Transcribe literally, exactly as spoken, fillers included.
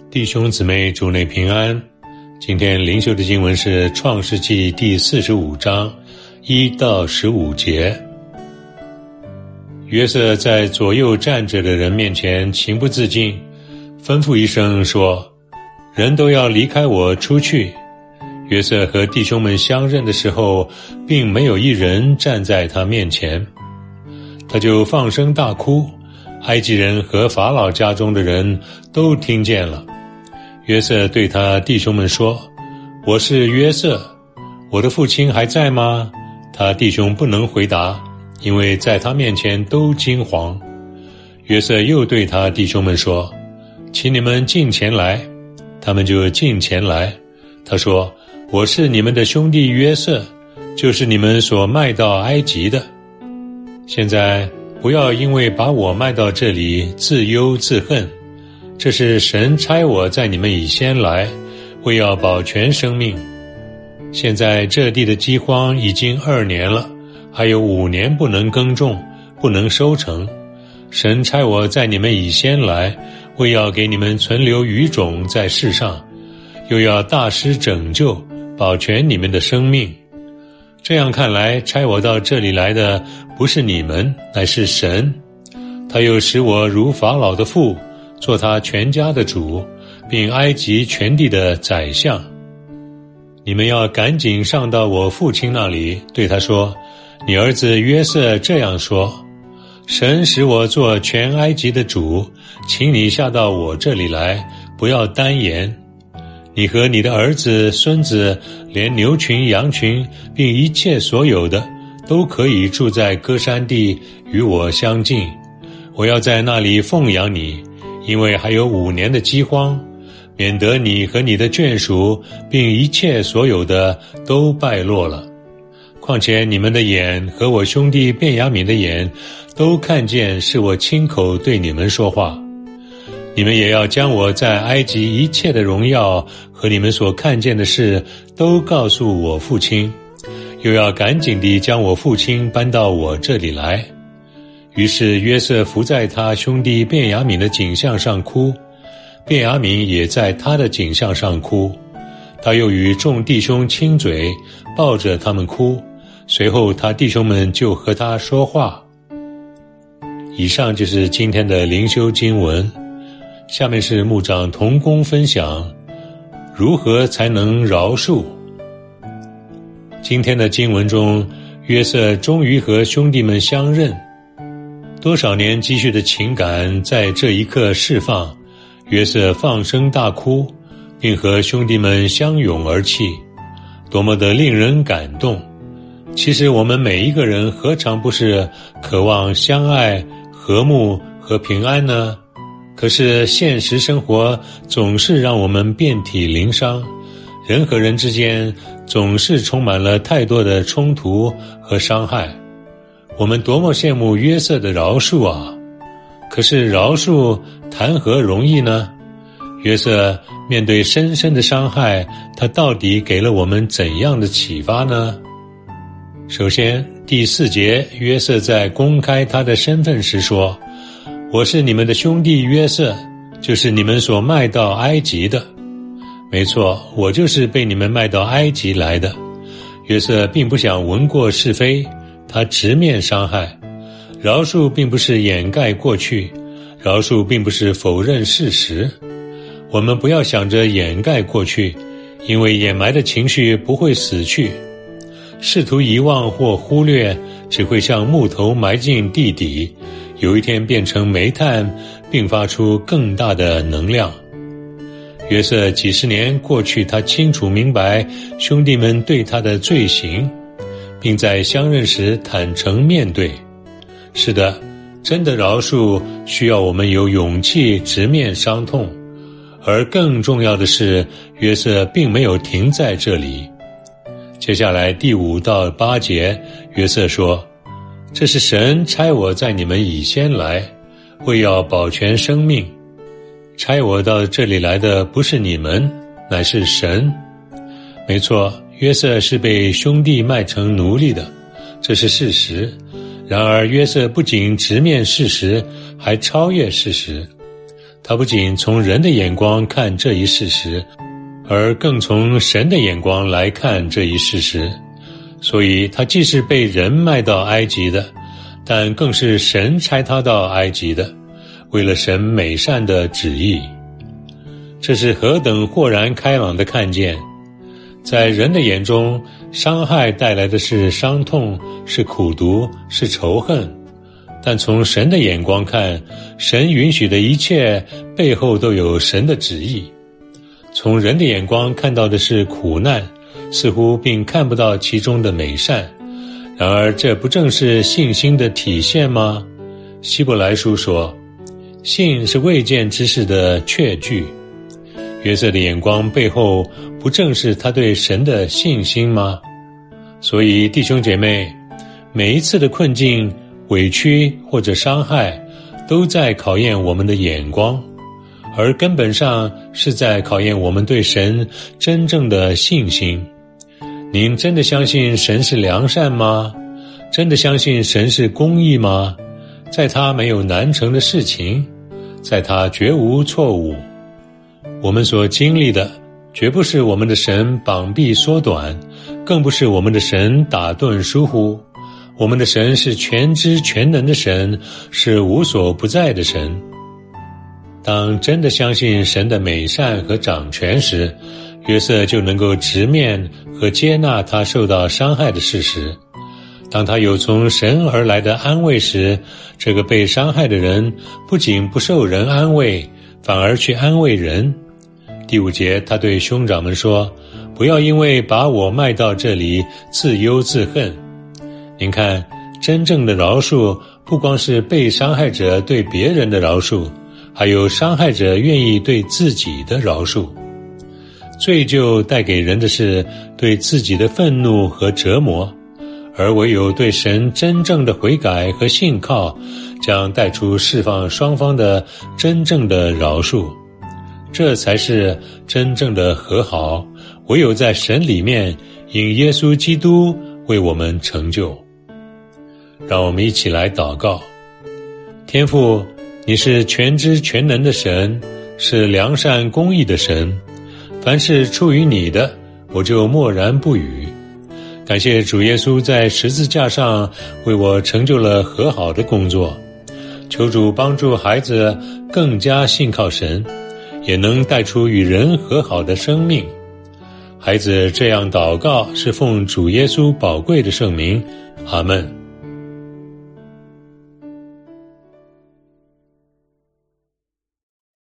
弟兄姊妹，主内平安。今天灵修的经文是创世纪第四十五章一到十五节。约瑟在左右站着的人面前情不自禁，吩咐一声说：人都要离开我出去。约瑟和弟兄们相认的时候，并没有一人站在他面前，他就放声大哭，埃及人和法老家中的人都听见了。约瑟对他弟兄们说：我是约瑟，我的父亲还在吗？他弟兄不能回答，因为在他面前都惊惶。约瑟又对他弟兄们说：请你们近前来。他们就近前来。他说：我是你们的兄弟约瑟，就是你们所卖到埃及的。现在不要因为把我卖到这里自忧自恨，这是神差我在你们以先来，为要保全生命。现在这地的饥荒已经二年了，还有五年不能耕种，不能收成。神差我在你们以先来，为要给你们存留余种在世上，又要大施拯救，保全你们的生命。这样看来，差我到这里来的不是你们，乃是神。他又使我如法老的父，做他全家的主，并埃及全地的宰相。你们要赶紧上到我父亲那里，对他说：你儿子约瑟这样说，神使我做全埃及的主，请你下到我这里来，不要单言。你和你的儿子、孙子，连牛群、羊群，并一切所有的，都可以住在歌珊地，与我相近。我要在那里奉养你，因为还有五年的饥荒，免得你和你的眷属，并一切所有的都败落了。况且你们的眼和我兄弟便雅悯的眼，都看见是我亲口对你们说话。你们也要将我在埃及一切的荣耀和你们所看见的事都告诉我父亲，又要赶紧地将我父亲搬到我这里来。于是约瑟伏在他兄弟便雅悯的颈项上哭，便雅悯也在他的颈项上哭。他又与众弟兄亲嘴，抱着他们哭。随后他弟兄们就和他说话。以上就是今天的灵修经文。下面是牧长同工分享如何才能饶恕。今天的经文中，约瑟终于和兄弟们相认，多少年积蓄的情感在这一刻释放，约瑟放声大哭，并和兄弟们相拥而泣，多么的令人感动。其实我们每一个人何尝不是渴望相爱、和睦和平安呢？可是现实生活总是让我们遍体鳞伤，人和人之间总是充满了太多的冲突和伤害。我们多么羡慕约瑟的饶恕啊！可是饶恕谈何容易呢？约瑟面对深深的伤害，他到底给了我们怎样的启发呢？首先，第四节，约瑟在公开他的身份时说：我是你们的兄弟约瑟，就是你们所卖到埃及的。没错，我就是被你们卖到埃及来的。约瑟并不想闻过是非，他直面伤害。饶恕并不是掩盖过去，饶恕并不是否认事实。我们不要想着掩盖过去，因为掩埋的情绪不会死去。试图遗忘或忽略，只会像木头埋进地底，有一天变成煤炭，并发出更大的能量。约瑟几十年过去，他清楚明白兄弟们对他的罪行，并在相认时坦诚面对。是的，真的饶恕需要我们有勇气直面伤痛，而更重要的是，约瑟并没有停在这里。接下来第五到八节，约瑟说：这是神差我在你们以先来，为要保全生命。差我到这里来的不是你们，乃是神。没错，约瑟是被兄弟卖成奴隶的，这是事实。然而约瑟不仅直面事实，还超越事实。 他不仅从人的眼光看这一事实，而更从神的眼光来看这一事实。所以他既是被人卖到埃及的，但更是神差他到埃及的，为了神美善的旨意。这是何等豁然开朗的看见！在人的眼中，伤害带来的是伤痛，是苦毒，是仇恨。但从神的眼光看，神允许的一切背后都有神的旨意。从人的眼光看到的是苦难，似乎并看不到其中的美善。然而这不正是信心的体现吗？希伯来书说，信是未见之事的确据。约瑟的眼光背后不正是他对神的信心吗？所以弟兄姐妹，每一次的困境、委屈或者伤害，都在考验我们的眼光，而根本上是在考验我们对神真正的信心。您真的相信神是良善吗？真的相信神是公义吗？在他没有难成的事情，在他绝无错误。我们所经历的绝不是我们的神膀臂缩短，更不是我们的神打盹疏忽。我们的神是全知全能的神，是无所不在的神。当真的相信神的美善和掌权时，约瑟就能够直面和接纳他受到伤害的事实。当他有从神而来的安慰时，这个被伤害的人不仅不受人安慰，反而去安慰人。第五节，他对兄长们说，不要因为把我卖到这里自忧自恨。您看，真正的饶恕不光是被伤害者对别人的饶恕，还有伤害者愿意对自己的饶恕。罪疚带给人的是对自己的愤怒和折磨，而唯有对神真正的悔改和信靠，将带出释放双方的真正的饶恕。这才是真正的和好，唯有在神里面，因耶稣基督为我们成就。让我们一起来祷告。天父，你是全知全能的神，是良善公义的神，凡是出于你的，我就默然不语。感谢主耶稣在十字架上为我成就了和好的工作，求主帮助孩子更加信靠神，也能带出与人和好的生命。孩子这样祷告，是奉主耶稣宝贵的圣名，阿们。